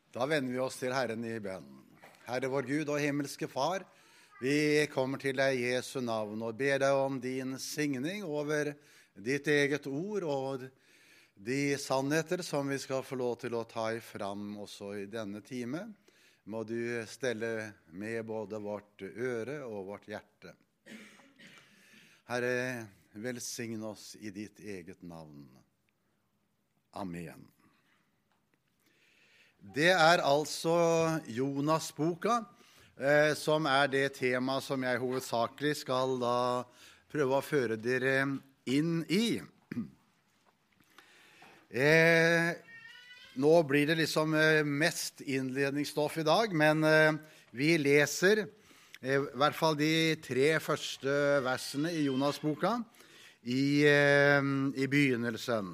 Da vender vi oss til Herren i bønn. Herre vår Gud og himmelske Far, vi kommer til deg i Jesu navn og ber deg om din signing over ditt eget ord og de sannheter som vi skal få lov til å ta fram også i denne time. Må du stelle med både vårt øre og vårt hjerte. Herre, velsign oss i ditt eget navn. Amen. Det altså Jonas-boka, som det tema som jeg hovedsakelig skal da prøve å føre dere inn i. Nå blir det liksom mest innledningsstoff i dag, men vi leser i hvert fall de 3 første versene i Jonas-boka i begynnelsen.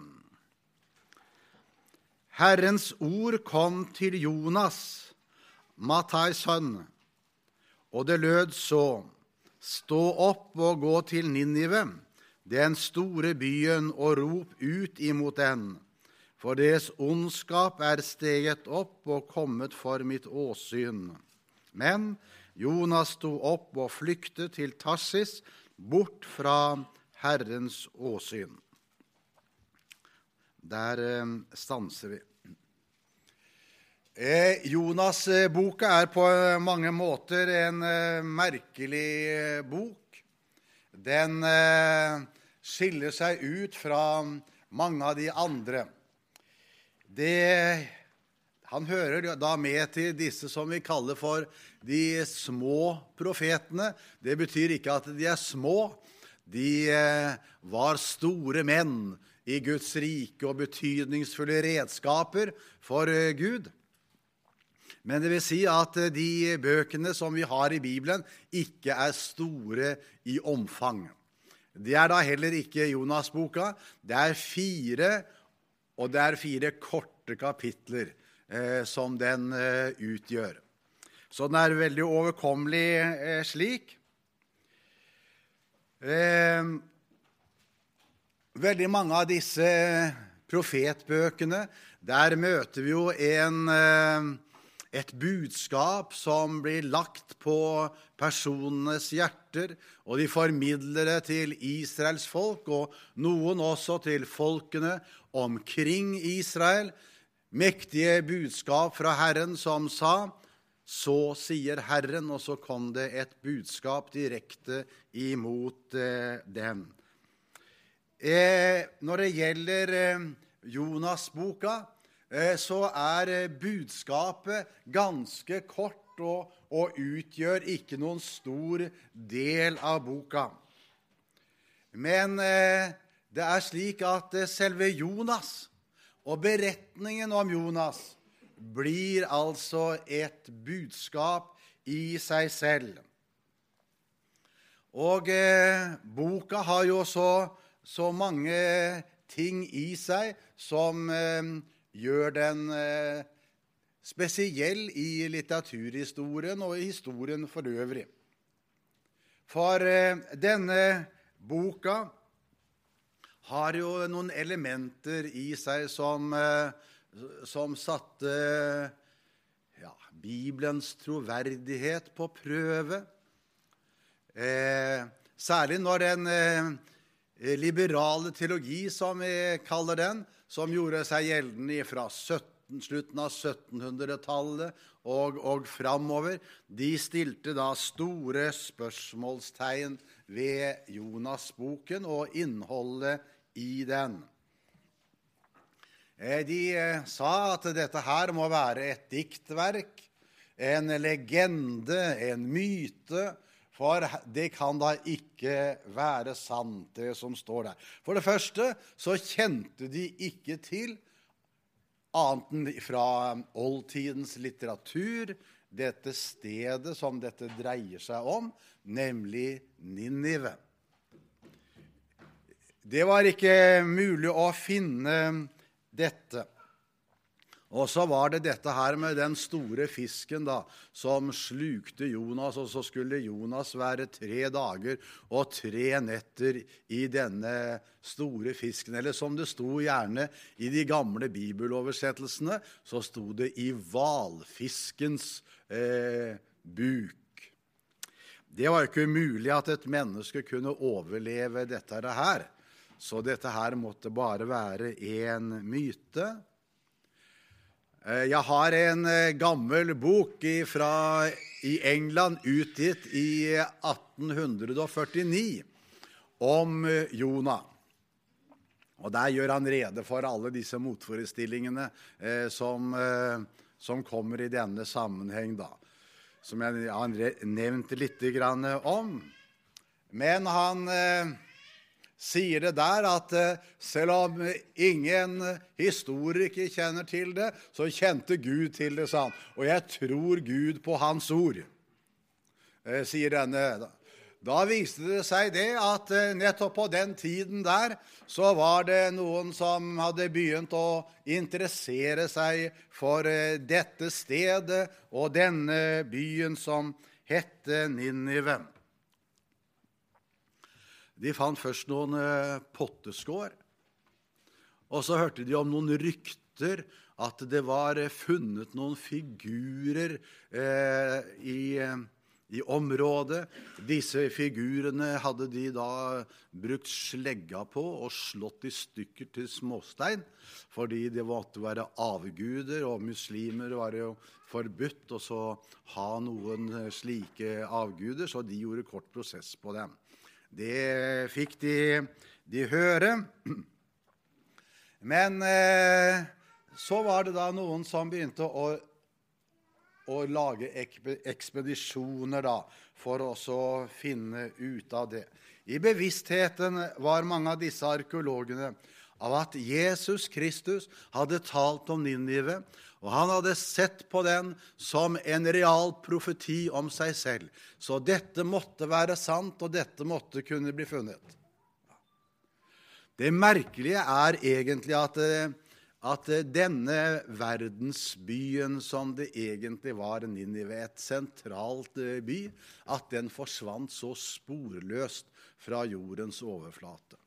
Herrens ord kom til Jonas, Mattais sønn, og det lød så: Stå opp og gå til Ninive, den store byen, og rop ut imot den, for deres ondskap steget opp og kommet for mitt åsyn. Men Jonas sto opp og flyktet til Tarsis, bort fra Herrens åsyn. Der stanser vi. Jonas-boka på mange måter en merkelig bok. Den skiller seg ut fra mange av de andre. Han hører da med til disse som vi kaller for de små profetene. Det betyr ikke at de små. De var store menn i Guds rike og betydningsfulle redskaper for Gud. Men det vil si at de bøkene som vi har i Bibelen ikke store i omfang. Det da heller ikke Jonas-boka. Det 4, og det 4 korte kapitler som den utgjør. Så den veldig overkommelig slik. Veldig mange av disse profetbøkene, der møter vi jo et budskap som blir lagt på personenes hjerter, og de formidler det til Israels folk, og noen også til folkene omkring Israel. Mektige budskap fra Herren som sa: Så sier Herren, og så kom det et budskap direkte imot dem. Når det gjelder Jonas-boka, så budskapet ganske kort og utgjør ikke noen stor del av boka. Men det slik at selve Jonas og beretningen om Jonas blir altså et budskap i seg selv. Og boka har jo så mange ting i seg som gjør den spesiell i litteraturhistorien og i historien for øvrig. For denne boka har jo noen elementer i seg som satte Bibelens troverdighet på prøve. Særlig når den liberale teologi, som vi kaller den, som gjorde seg gjeldende fra slutten av 1700-tallet og framover, de stilte da store spørsmålstegn ved Jonas-boken og innholdet i den. De sa at dette her må være et diktverk, en legende, en myte, for det kan da ikke være sant, det som står der. For det første så kjente de ikke til, annet enn fra oldtidens litteratur, dette stedet som dette dreier seg om, nemlig Ninive. Det var ikke mulig å finne dette. Og så var det dette her med den store fisken da, som slukte Jonas, og så skulle Jonas være 3 dager og 3 netter i denne store fisken. Eller som det sto gjerne i de gamle bibeloversettelsene, så sto det i hvalfiskens buk. Det var jo ikke mulig at et menneske kunne overleve dette her, så dette her måtte bare være en myte. Jeg har en gammel bok i England utgitt i 1849 om Jonah. Og der gjør han rede for alle disse motforestillingene som kommer i denne sammenheng da, som jeg har nevnt litt grann om. Men han sier det der at selv om ingen historiker kjenner til det, så kjente Gud til det, sa han. Og jeg tror Gud på hans ord, sier denne. Da viste det seg det at nettopp på den tiden der, så var det noen som hadde begynt å interessere seg for dette stedet og denne byen som hette Ninive. De fant først noen potteskår, og så hørte de om noen rykter at det var funnet noen figurer i området. Disse figurene hadde de da brukt slegga på og slått i stykker til småstein, fordi det måtte være avguder, og muslimer var jo forbudt å så ha noen slike avguder, så de gjorde kort prosess på dem. Det fikk de høre. Men så var det da noen som begynte å lage ekspedisjoner da, for å finne ut av det. I bevisstheten var mange av disse arkeologene av at Jesus Kristus hadde talt om Ninive, og han hadde sett på den som en real profeti om seg selv. Så dette måtte være sant, og dette måtte kunne bli funnet. Det merkelige er egentlig at denne verdensbyen som det egentlig var Ninive, et sentralt by, at den forsvant så sporløst fra jordens overflate.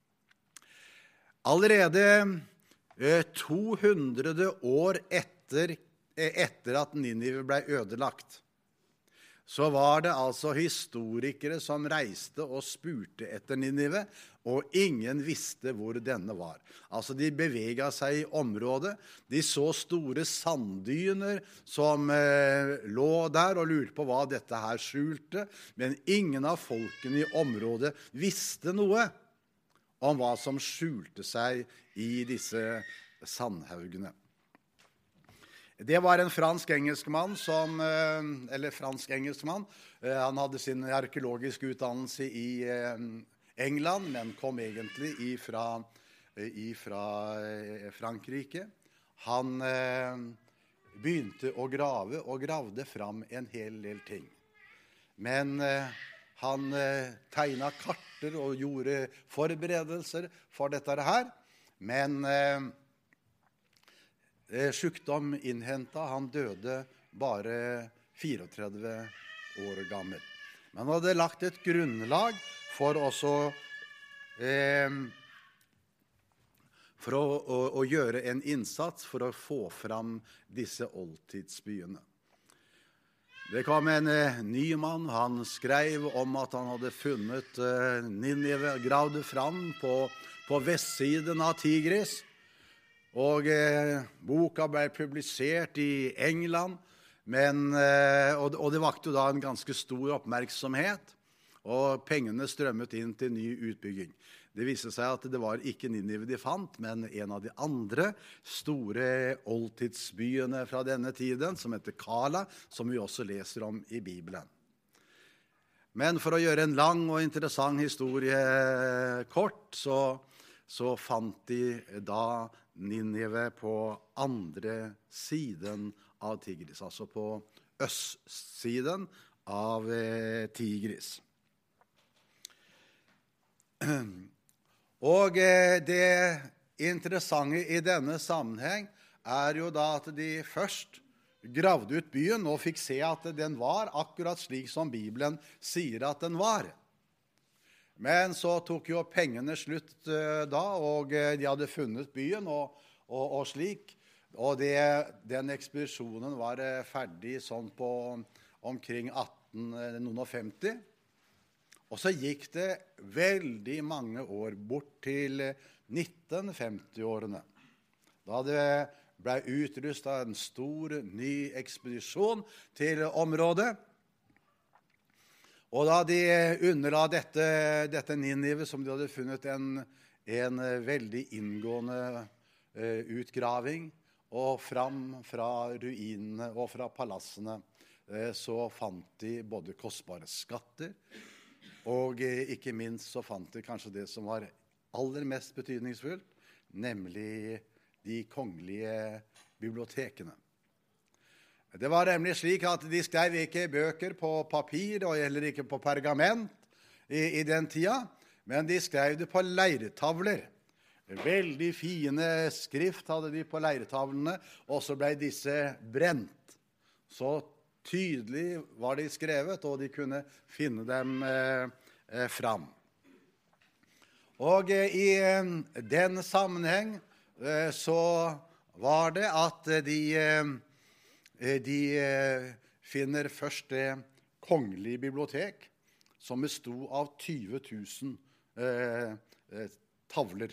Allerede 200 år etter at Ninive ble ødelagt, så var det altså historikere som reiste og spurte etter Ninive, og ingen visste hvor denne var. Altså de beveget seg i området, de så store sanddyner som lå der og lurte på hva dette her skjulte, men ingen av folkene i området visste noe om hva som skjulte seg i disse sandhaugene. Det var en fransk-engelskmann, han hadde sin arkeologiske utdannelse i England, men kom egentlig fra Frankrike. Han begynte å grave og gravde fram en hel del ting. Men han tegnet karter og gjorde forberedelser for dette her, men sykdom innhentet, han døde bare 34 år gammel. Men han hadde lagt et grunnlag for å gjøre en innsats for å få fram disse oldtidsbyene. Det kom en ny mann, han skrev om at han hadde funnet Ninive, gravd fram på vestsiden av Tigris, og boka ble publisert i England, og det vakte da en ganske stor oppmerksomhet, og pengene strømmet inn til ny utbygging. Det viste seg at det var ikke Ninive de fant, men en av de andre store oldtidsbyene fra denne tiden, som heter Kala, som vi også leser om i Bibelen. Men for å gjøre en lang og interessant historie kort, så fant de da Ninive på andre siden av Tigris, altså på østsiden av Tigris. Og det interessante i denne sammenheng jo da at de først gravde ut byen og fikk se at den var akkurat slik som Bibelen sier at den var. Men så tok jo pengene slutt da, og de hadde funnet byen og slik. Og den ekspedisjonen var ferdig sånn på omkring 1850. Og så gikk det veldig mange år bort til 1950-årene. Da det ble utrustet en stor ny ekspedisjon til området. Og da de underla dette Ninive, som de hadde funnet en veldig inngående utgraving, og fram fra ruinene og fra palassene, så fant de både kostbare skatter, og ikke minst så fant de kanskje det som var aller mest betydningsfullt, nemlig de kongelige bibliotekene. Det var nemlig slik at de skrev ikke bøker på papir, og heller ikke på pergament i den tida, men de skrev det på leirtavler. Veldig fine skrift hadde de på leirtavlene, og så ble disse brent. Så tydelig var de skrevet, og de kunne finne dem fram. Og i den sammenheng så var det at de finner først det kongelige bibliotek, som bestod av 20 000 tavler.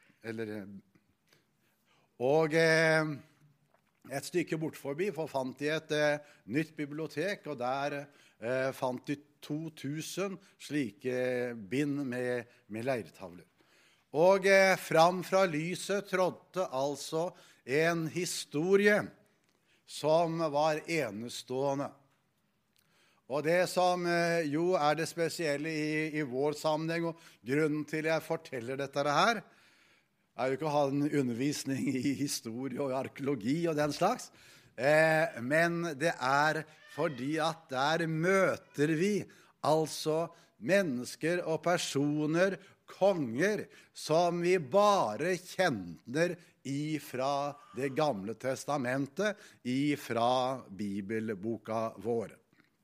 Og et stykke bort forbi fant de et nytt bibliotek, og der fant de 2000 slike bind med leirtavler. Og fram fra lyset trådte altså en historie som var enestående. Og det som jo det spesielle i vår sammenheng, og grunnen til jeg forteller dette her, jo ikke å ha en undervisning i historie og arkeologi og den slags, men det fordi at der møter vi altså mennesker og personer, konger, som vi bare kjenner ifra det gamle testamentet, ifra bibelboka vår.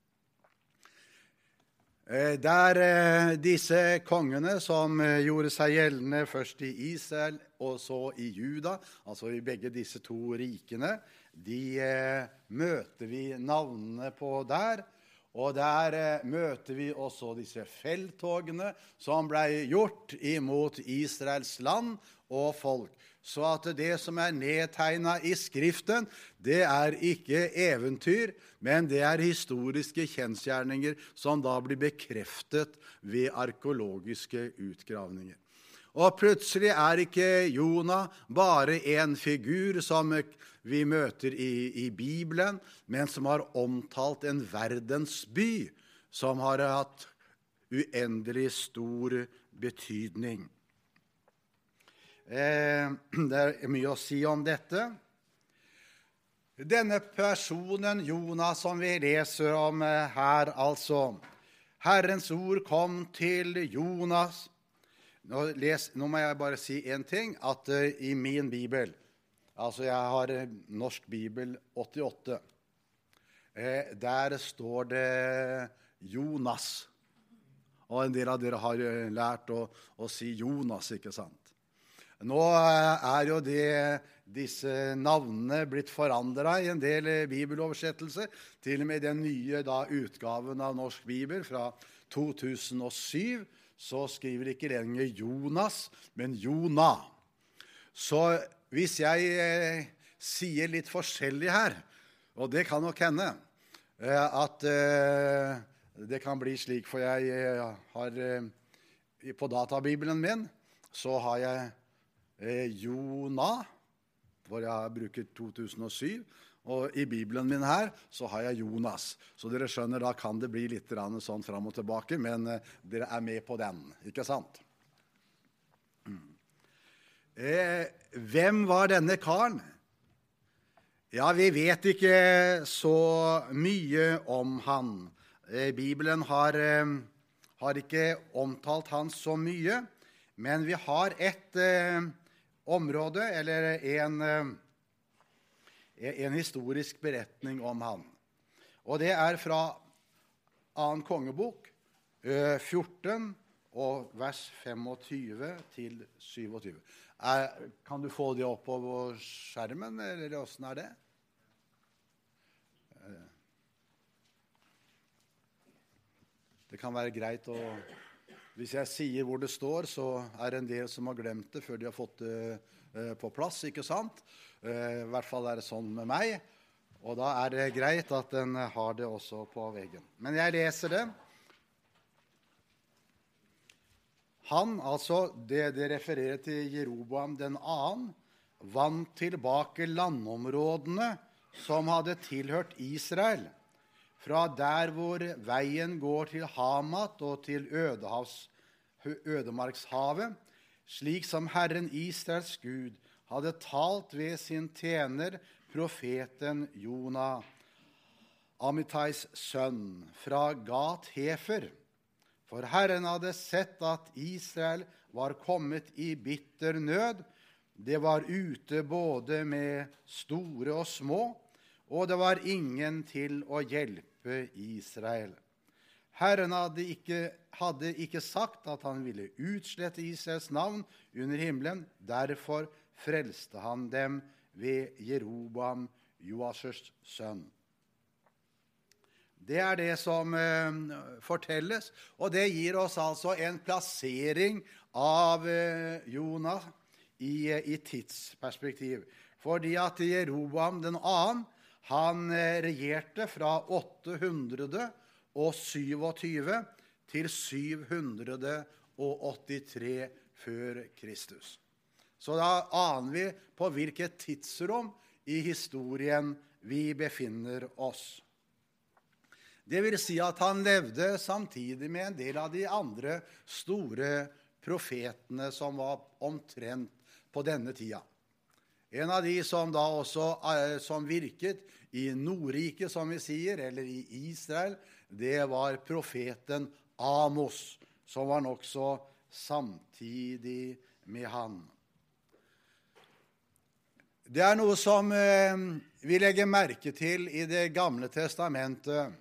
Disse kongene som gjorde seg gjeldende først i Israel og så i Juda, altså i begge disse to rikene, de møter vi navnene på der, og der møter vi også disse felttogene som ble gjort imot Israels land og folk. Så at det som nedtegnet i skriften, det ikke eventyr, men det historiske kjensgjerninger som da blir bekreftet ved arkeologiske utgravninger. Og plutselig ikke Jona bare en figur som vi møter i Bibelen, men som har omtalt en verdensby som har hatt uendelig stor betydning. Det mye å si om dette. Denne personen, Jonas, som vi leser om her, altså. Herrens ord kom til Jonas. Nå må jeg bare si en ting, at i min bibel, altså jeg har norsk bibel 88, der står det Jonas. Og en del av dere har lært å si Jonas, ikke sant? Nå jo disse navnene blitt forandret i en del bibeloversettelser, til og med den nye utgaven av norsk bibel fra 2007, så skriver ikke lenger Jonas, men Jona. Så hvis jeg sier litt forskjellig her, og det kan nok hende, at det kan bli slik, for jeg har på databibelen min, så har jeg Jona, hvor jeg bruker 2007, og i Bibelen min her så har jeg Jonas. Så dere skjønner, da kan det bli litt sånn fram og tilbake, men dere med på den, ikke sant? Hvem var denne karen? Ja, vi vet ikke så mye om han. Bibelen har ikke omtalt han så mye, men vi har et område, eller en historisk beretning om han. Og det fra 2. kongebok 14 og vers 25 til 27. Kan du få det opp på skjermen, eller hvordan det? Det kan være greit å... Hvis jeg sier hvor det står, så det en del som har glemt det før de har fått det på plass, ikke sant? I hvert fall det sånn med meg, og da det greit at den har det også på veggen. Men jeg leser det. Han, altså det refererer til Jeroboam den annen, vant tilbake landområdene som hadde tilhørt Israel, fra der hvor veien går til Hamat og til ødemarkshavet, slik som Herren Israels Gud hadde talt ved sin tjener, profeten Jona, Amittais sønn, fra Gat-Hefer. For Herren hadde sett at Israel var kommet i bitter nød. Det var ute både med store og små, og det var ingen til å hjelpe Israel. Herren hadde ikke sagt at han ville utslette Israels navn under himmelen. Derfor frelste han dem ved Jeroboam, Joasjers sønn. Det det som fortelles, og det gir oss altså en plassering av Jona i tidsperspektiv. Fordi at Jeroboam den annen, han regjerte fra 827 til 783 før Kristus. Så da aner vi på hvilket tidsrom i historien vi befinner oss. Det vil si at han levde samtidig med en del av de andre store profetene som var omtrent på denne tida. En av de som da også som virket i Nordriket, som vi sier, eller i Israel, det var profeten Amos, som var nok så samtidig med han. Det noe som vi legger merke til i Det gamle testamentet.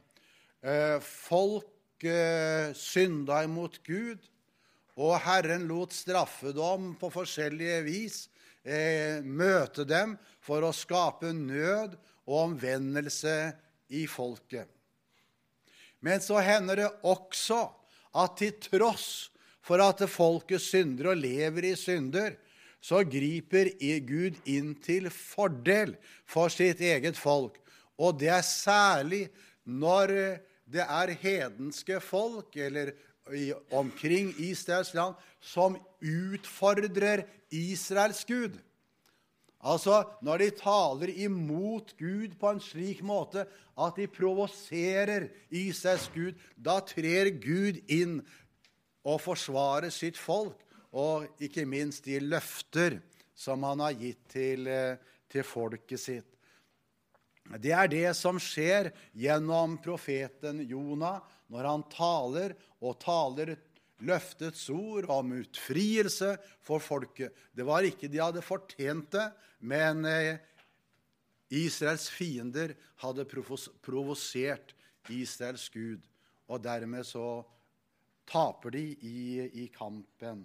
Folk synda imot Gud, og Herren lot straffedom på forskjellige vis møte dem for å skape nød og omvendelse i folket. Men så hender det også at til tross for at folket synder og lever i synder, så griper Gud inn til fordel for sitt eget folk. Og det særlig når det hedenske folk, eller omkring Israels land, som utfordrer Israels Gud. Altså, når de taler imot Gud på en slik måte at de provoserer Israels Gud, da trer Gud inn og forsvarer sitt folk, og ikke minst de løfter som han har gitt til folket sitt. Det det som skjer gjennom profeten Jona, når han taler løftets ord om utfrielse for folket. Det var ikke de hadde fortjent det, men Israels fiender hadde provosert Israels Gud, og dermed så taper de i kampen.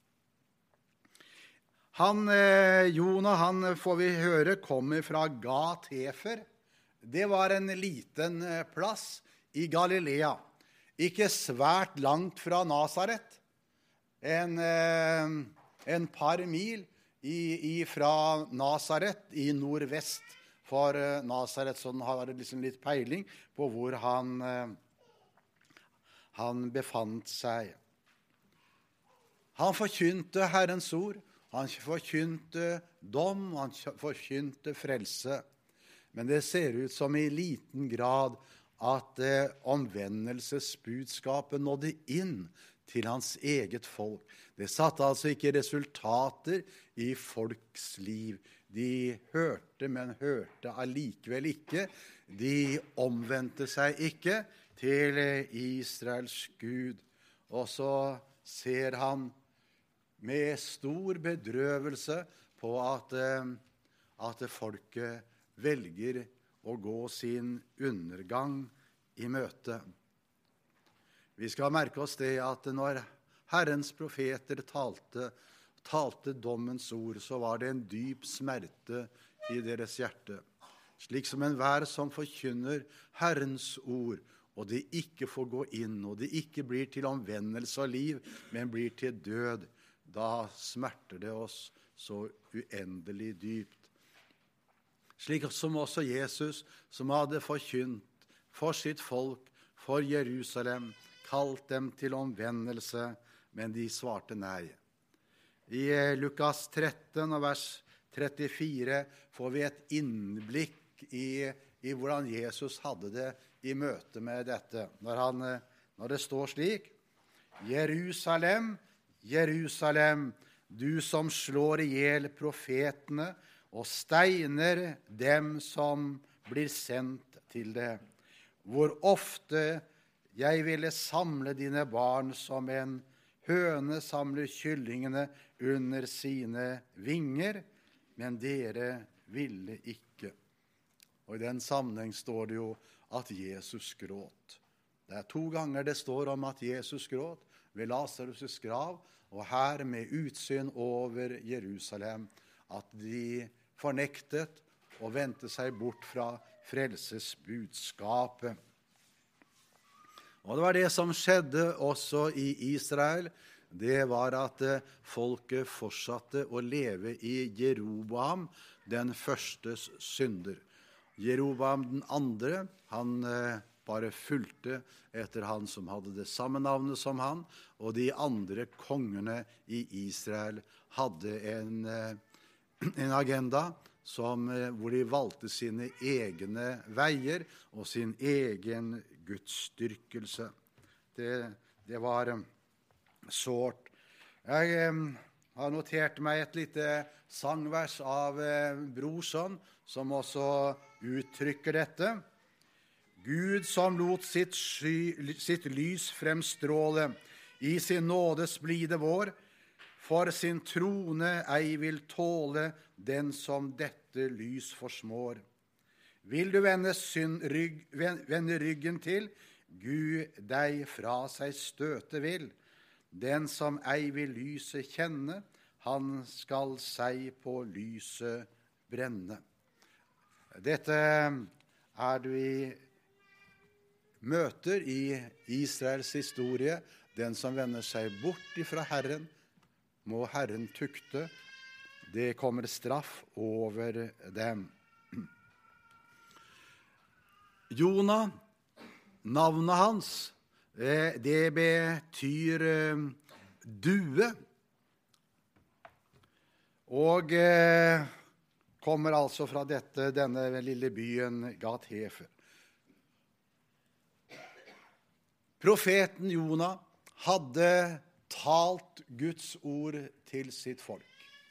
Jona, han får vi høre, kommer fra Gat-Hefer. Det var en liten plass i Galilea, ikke svært langt fra Nasaret, en par mil fra Nasaret i nordvest for Nasaret, så den har liksom litt peiling på hvor han befant seg. Han forkynte Herrens ord, han forkynte dom, han forkynte frelse. Men det ser ut som i liten grad at omvendelsesbudskapet nådde inn til hans eget folk. Det satte altså ikke resultater i folks liv. De hørte, men hørte allikevel ikke. De omvendte seg ikke til Israels Gud. Og så ser han med stor bedrøvelse på at folket velger å gå sin undergang i møte. Vi skal merke oss det at når Herrens profeter talte dommens ord, så var det en dyp smerte i deres hjerte. Slik som enhver som forkynner Herrens ord, og det ikke får gå inn, og det ikke blir til omvendelse og liv, men blir til død, da smerter det oss så uendelig dypt. Slik som også Jesus, som hadde forkynt for sitt folk, for Jerusalem, kalt dem til omvendelse, men de svarte nei. I Lukas 13 og vers 34 får vi et innblikk i hvordan Jesus hadde det i møte med dette. Når det står slik: Jerusalem, Jerusalem, du som slår ihjel profetene og steiner dem som blir sendt til det. Hvor ofte jeg ville samle dine barn som en høne samler kyllingene under sine vinger, men dere ville ikke. Og i den sammenheng står det jo at Jesus gråt. Det er 2 ganger det står om at Jesus gråt, ved Lasarus' grav, og her med utsyn over Jerusalem, at de fornektet og vendte seg bort fra frelsesbudskapet. Og det var det som skjedde også i Israel. Det var at folket fortsatte å leve i Jeroboam, den førstes synder. Jeroboam den andre, han bare fulgte etter han som hadde det samme navnet som han, og de andre kongene i Israel hadde en agenda hvor de valgte sine egne veier og sin egen gudsdyrkelse. Det var sårt. Jeg har notert meg et lite sangvers av Brorson, som også uttrykker dette. Gud som lot sitt lys fremstråle i sin nådes blide vår, for sin trone ei vil tåle den som dette lys forsmår. Vil du vende ryggen til, Gud deg fra seg støte vil. Den som ei vil lyset kjenne, han skal seg på lyset brenne. Dette er det vi møter i Israels historie. Den som vender seg bort ifra Herren, må Herren tukte. Det kommer straff over dem. Jonah, navnet hans, det betyr due, og kommer altså fra denne lille byen Gat-Hefer. Profeten Jonah hadde talt Guds ord til sitt folk.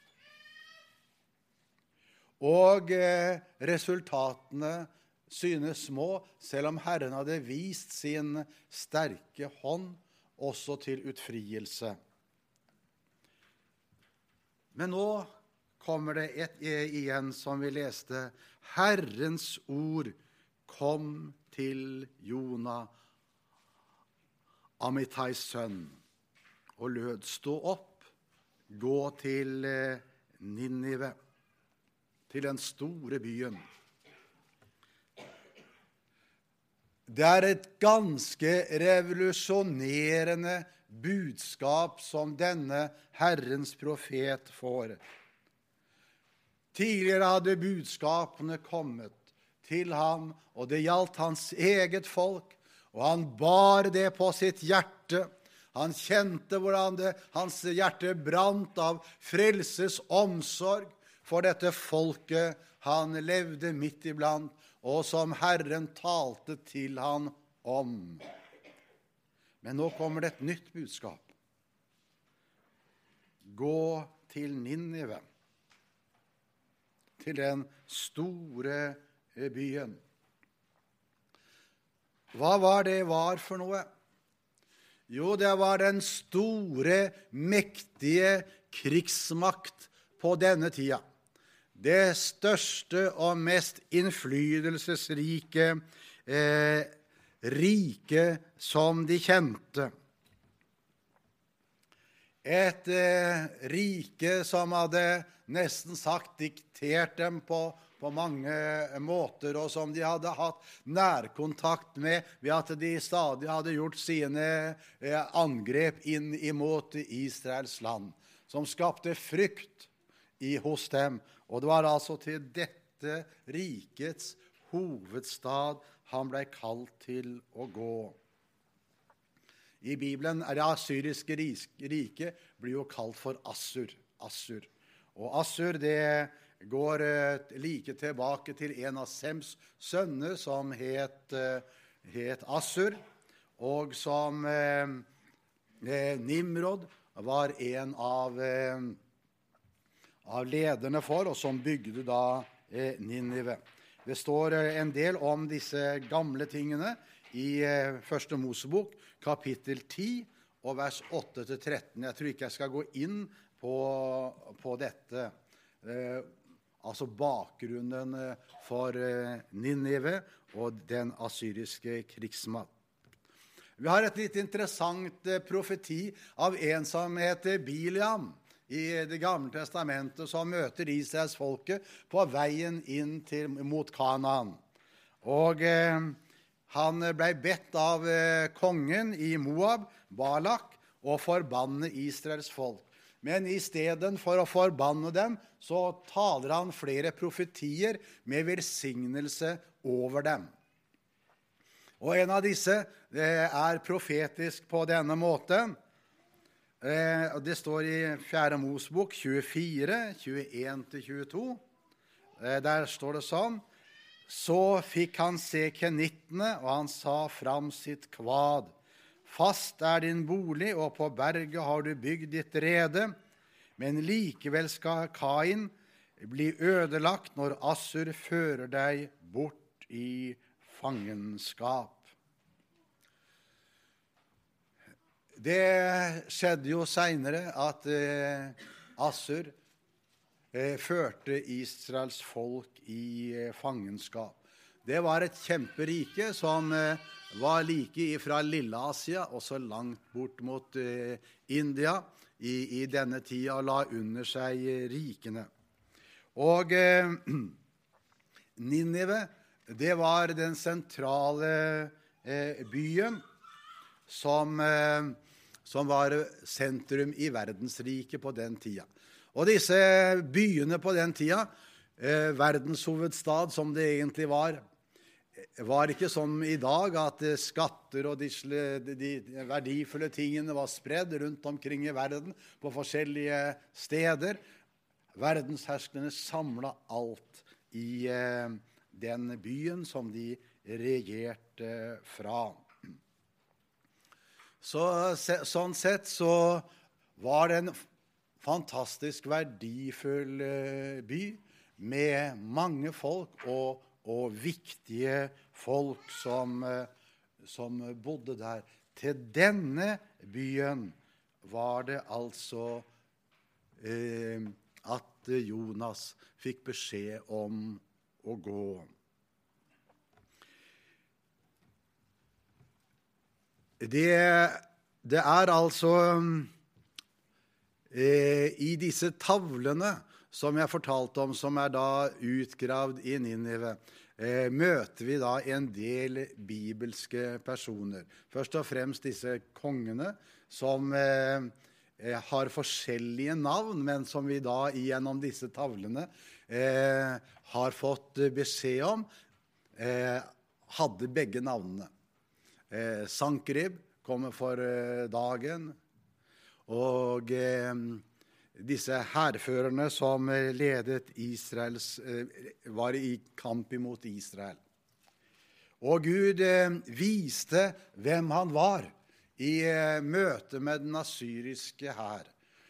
Og resultatene synes små, selv om Herren hadde vist sin sterke hånd også til utfrielse. Men nå kommer det igjen som vi leste. Herrens ord kom til Jonah, Amittais sønn, og lød: stå opp, gå til Ninive, til den store byen. Det er et ganske revolusjonerende budskap som denne Herrens profet får. Tidligere hadde budskapene kommet til ham, og det gjaldt hans eget folk, og han bar det på sitt hjerte. Han kjente hvordan hans hjerte brant av frelses omsorg for dette folket han levde midt iblant, og som Herren talte til han om. Men nå kommer det et nytt budskap. Gå til Ninive, til den store byen. Hva var det for noe? Jo, det var den store, mektige krigsmakt på denne tida. det største og mest innflytelsesrike rike som de kjente. Et rike som hadde nesten sagt diktert dem på mange måter, og som de hadde hatt nærkontakt med ved at de stadig hadde gjort sine angrep inn imot Israels land, som skapte frykt hos dem. Og det var altså til dette rikets hovedstad han ble kalt til å gå. I Bibelen det assyriske riket blir jo kalt for Assur. Og Assur det går like tilbake til en av Sems sønner som het Assur, og som Nimrod var en av lederne for, og som bygde da Ninive. Det står en del om disse gamle tingene i Første Mosebok, kapittel 10 og vers 8-13. Jeg tror ikke jeg skal gå inn på dette, altså bakgrunnen for Ninive og den assyriske krigsmakt. Vi har et litt interessant profeti av en som heter Biliam i Det gamle testamentet, som møter Israels folke på veien inn mot Kanaan. Og han ble bedt av kongen i Moab, Balak, å forbanne Israels folk. Men i stedet for å forbanne dem, så taler han flere profetier med velsignelse over dem. Og en av disse er profetisk på denne måten. Det står i 4. Mosebok 24, 21-22. Der står det sånn: Så fikk han se kenittene, og han sa fram sitt kvad. Fast din bolig, og på berget har du bygd ditt rede, men likevel skal Kain bli ødelagt når Assur fører deg bort i fangenskap. Det skjedde jo senere at Assur førte Israels folk i fangenskap. Det var et kjemperike som var like fra Lille-Asia og så langt bort mot India i denne tida, og la under seg rikene. Og Ninive, det var den sentrale byen som var sentrum i verdensriket på den tida. Og disse byene på den tida, verdenshovedstad som det egentlig var ikke som i dag at skatter og de verdifulle tingene var spredd rundt omkring i verden på forskjellige steder. Verdensherskerne samlet alt i den byen som de regjerte fra. Sånn sett så var det en fantastisk verdifull by med mange folk og viktige folk som bodde der. Til denne byen var det altså at Jonas fikk beskjed om å gå. Det er altså i disse tavlene som jeg fortalte om, som er da utgravd i Ninive, møter vi da en del bibelske personer. Først og fremst disse kongene som har forskjellige navn, men som vi da gjennom disse tavlene har fått beskjed om, hadde begge navnene. Sankerib kommer for dagen, og disse hærførerne som ledet var i kamp imot Israel. Og Gud viste hvem han var i møte med den assyriske hær.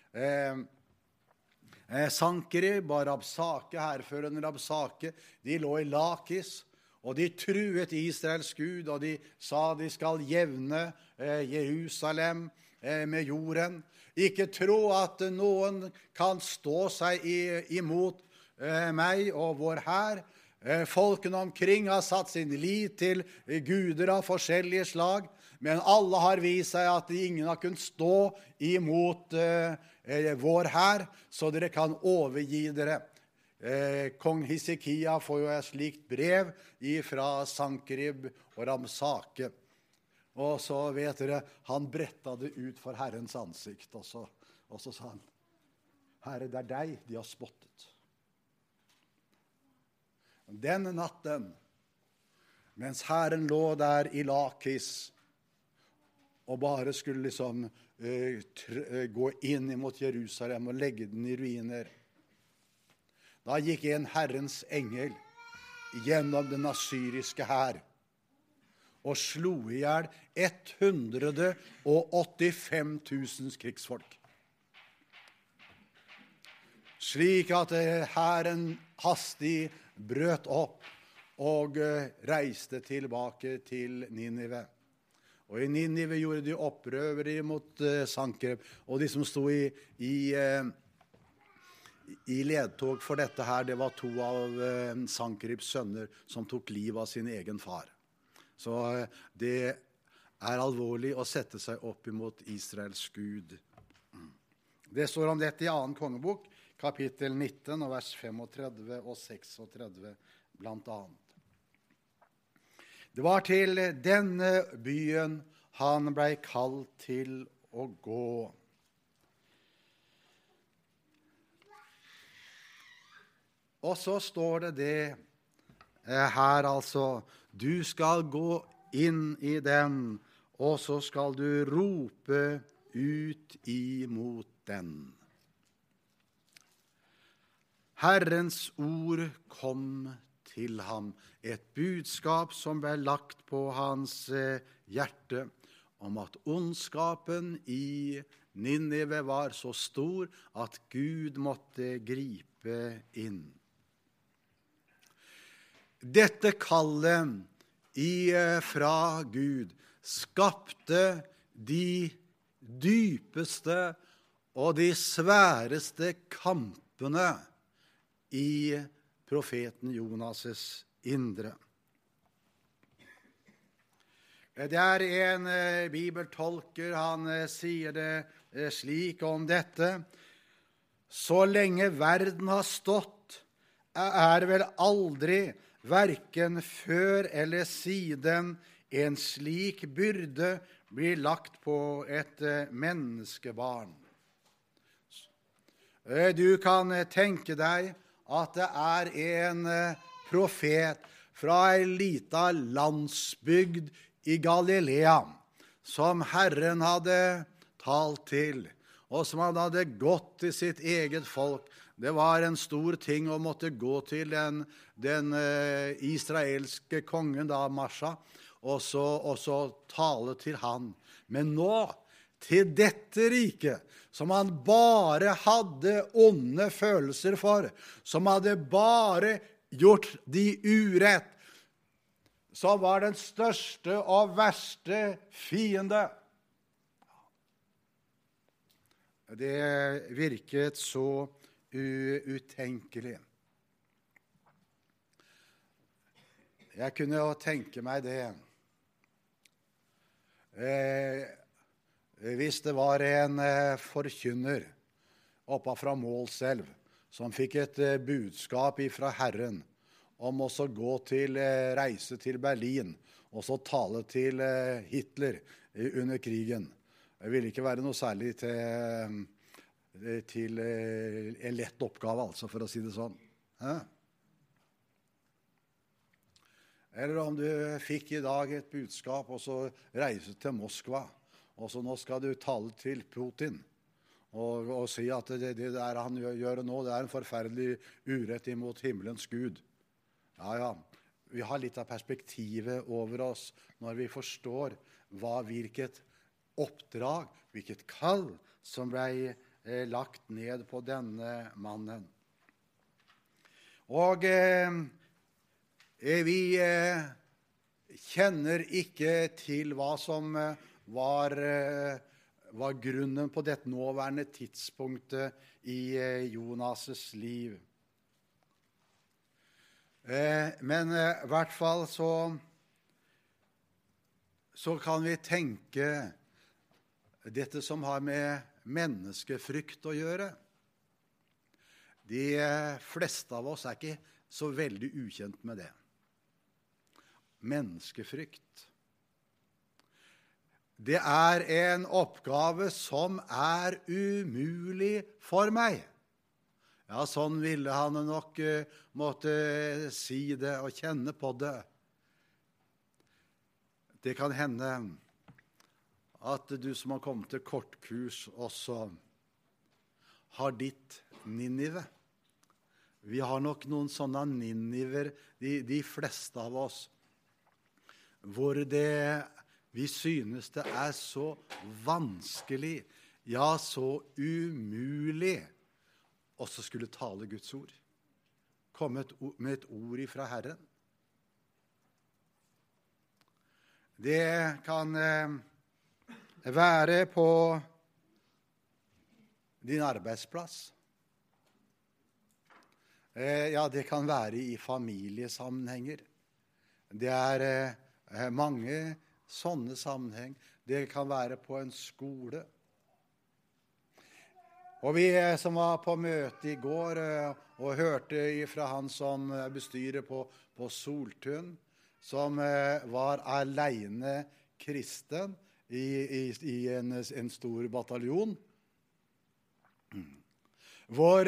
Sankerib og Rabsake, hærføreren Rabsake, de lå i Lakis, og de truet Israels Gud, og de sa de skal jevne Jerusalem med jorden. Ikke tro at noen kan stå seg imot meg og vår hær. Folkene omkring har satt sin lit til guder av forskjellige slag, men alle har vist seg at ingen har kunnet stå imot vår hær, så dere kan overgi dere. Kong Hisekia får jo et slikt brev fra Sankerib og Ramsake. Og så vet dere, han brettet det ut for Herrens ansikt, og så sa han, Herre, det er deg de har spottet. Denne natten, mens Herren lå der i Lakis, og bare skulle liksom gå inn mot Jerusalem og legge den i ruiner, da gikk en Herrens engel gjennom den assyriske hær og slo ihjel 185 000 krigsfolk. Slik at hæren hastig brøt opp og reiste tilbake til Ninive. Og i Ninive gjorde de opprør mot Sankerib, og de som stod i ledtog for dette her, det var 2 av Sankeribs sønner som tok liv av sin egen far. Så det er alvorlig å sette seg opp imot Israels Gud. Det står om dette i 2. kongebok, kapittel 19, og vers 35 og 36 blant annet. Det var til denne byen han ble kalt til å gå. Og så står det her altså, du skal gå inn i den, og så skal du rope ut imot den. Herrens ord kom til ham, et budskap som ble lagt på hans hjerte, om at ondskapen i Ninive var så stor at Gud måtte gripe inn. Dette kallet fra Gud skapte de dypeste og de sværeste kampene i profeten Jonas' indre. Det er en bibeltolker, han sier det slik om dette. Så lenge verden har stått, er vel aldri, hverken før eller siden, en slik byrde blir lagt på et menneskebarn. Du kan tenke deg at det er en profet fra en liten landsbygd i Galilea, som Herren hadde talt til, og som han hadde gått til sitt eget folk. Det var en stor ting å måtte gå til den israelske kongen, da Masha, og så tale til han. Men nå, til dette riket, som han bare hadde onde følelser for, som hadde bare gjort de urett, som var den største og verste fiende. Det virket så utenkelig. Jeg kunne jo tenke meg det. Hvis det var en forkynner oppe fra Målselv som fikk et budskap fra Herren om å reise til Berlin og så tale til Hitler under krigen. Det ville ikke være noe særlig til en lett oppgave, altså, for å si det sånn. Eller om du fikk i dag et budskap, og så reise til Moskva, og så nå skal du tale til Putin, og si at det der han gjør nå, det er en forferdelig urett imot himmelens Gud. Ja, vi har litt av perspektivet over oss når vi forstår hvilket oppdrag, hvilket kall som ble lagt ned på denne mannen. Og vi kjenner ikke til hva som var grunnen på dette nåværende tidspunktet i Jonas' liv. Men i hvert fall så kan vi tenke dette som har med menneskefrykt å gjøre. De fleste av oss ikke så veldig ukjent med det. Menneskefrykt. Det en oppgave som umulig for meg. Ja, sånn ville han nok måtte si det og kjenne på det. Det kan hende at du som har kommet til kortkurs også har ditt Ninive. Vi har nok noen sånne Niniver, de fleste av oss, hvor vi synes det så vanskelig, ja, så umulig, også skulle tale Guds ord. Komme med et ord ifra Herren. Det kan være på din arbeidsplass. Ja, det kan være i familiesammenhenger. Det mange sånne sammenheng. Det kan være på en skole. Og vi som var på møte i går og hørte fra han som bestyrer på Soltun, som var alene kristen i en stor bataljon, hvor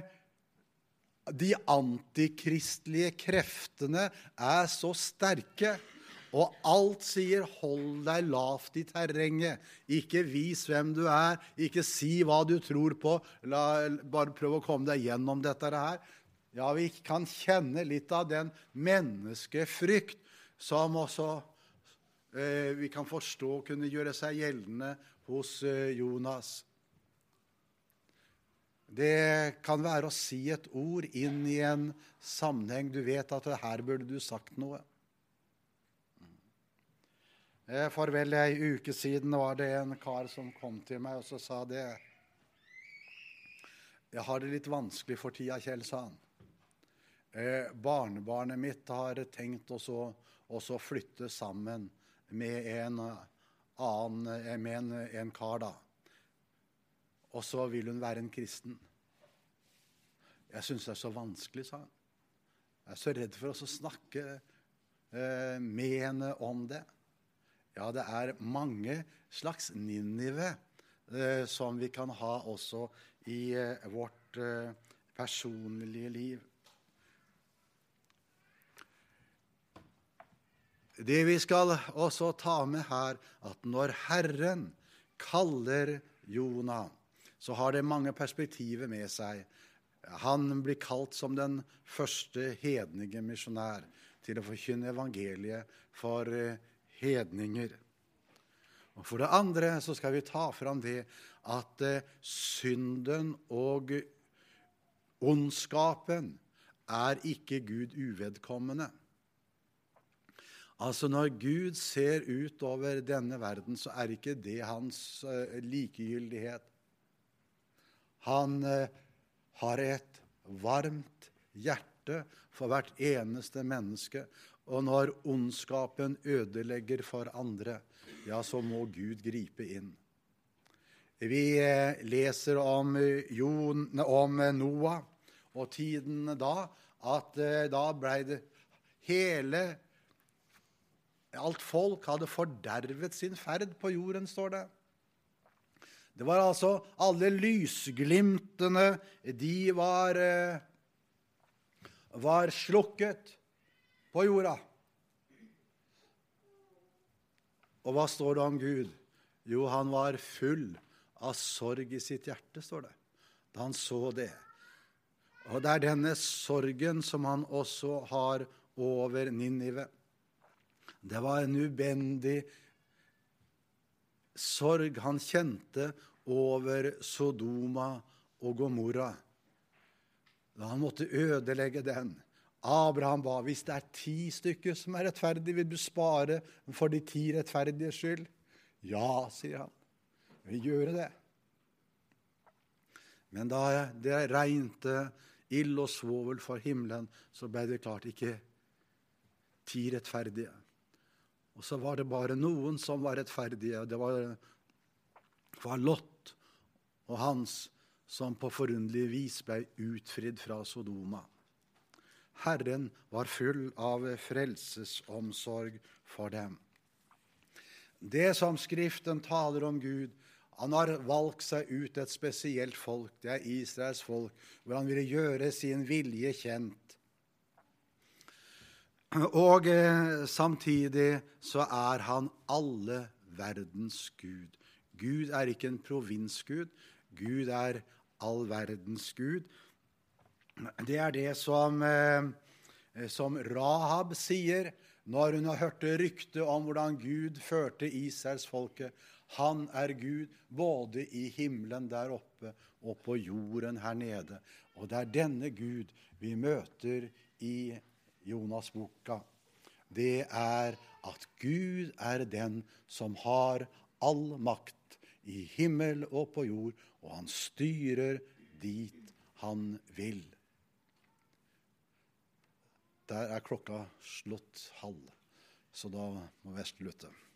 de antikristelige kreftene så sterke, og alt sier, hold deg lavt i terrenget. Ikke vis hvem du ikke si hva du tror på. Bare prøv å komme deg gjennom dette her. Ja, vi kan kjenne litt av den menneskefrykt som også vi kan forstå kunne gjøre seg gjeldende hos Jonas. Det kan være å si et ord inn i en sammenheng. Du vet at her burde du sagt noe. For vel en uke siden var det en kar som kom til meg og så sa det. Jeg har det litt vanskelig for tida, Kjell, sa han. Barnebarnet mitt har tenkt å flytte sammen med en kar da. Og så vil hun være en kristen. Jeg synes det så vanskelig, sa han. Jeg så redd for å snakke med henne om det. Ja, det mange slags Ninive som vi kan ha også i vårt personlige liv. Det vi skal også ta med her, at når Herren kaller Jona, så har det mange perspektiver med seg. Han blir kalt som den første hedninge misjonær til å forkynne evangeliet for hedninger. Og for det andre så skal vi ta fram det at synden og ondskapen ikke Gud uvedkommende. Altså når Gud ser ut over denne verden, så ikke det hans likegyldighet. Han har et varmt hjerte for hvert eneste menneske, og når ondskapen ødelegger for andre, ja, så må Gud gripe inn. Vi leser om Noah og tiden da, at da ble det alt folk hadde fordervet sin ferd på jorden, står det. Det var altså alle lysglimtene, de var slukket på jorda. Og hva står det om Gud? Jo, han var full av sorg i sitt hjerte, står det, da han så det. Og det denne sorgen som han også har over Ninive. Det var en ubendig sorg han kjente over Sodoma og Gomorra, da han måtte ødelegge den. Abraham ba, hvis det 10 stykker som rettferdige, vil du spare for de 10 rettferdige skyld? Ja, sier han. Vi gjør det. Men da det regnte ild og svovel for himmelen, så ble det klart ikke 10 rettferdige. Og så var det bare noen som var rettferdige. Det var Lot og hans som på forunderlig vis ble utfridd fra Sodoma. Herren var full av frelsesomsorg for dem. Det som Skriften taler om Gud, han har valgt seg ut et spesielt folk, det er Israels folk, hvor han ville gjøre sin vilje kjent. Og samtidig så er han alle verdens Gud. Gud er ikke en provinsgud, Gud er all verdens Gud. Det er det som Rahab sier når hun har hørt rykte om hvordan Gud førte Israels folke. Han er Gud både i himmelen der oppe og på jorden her nede. Og det er denne Gud vi møter i Jonas-boka. Det er at Gud er den som har all makt i himmel og på jord, og han styrer dit han vil. Der er klokka slått halv, så da må vi slutte.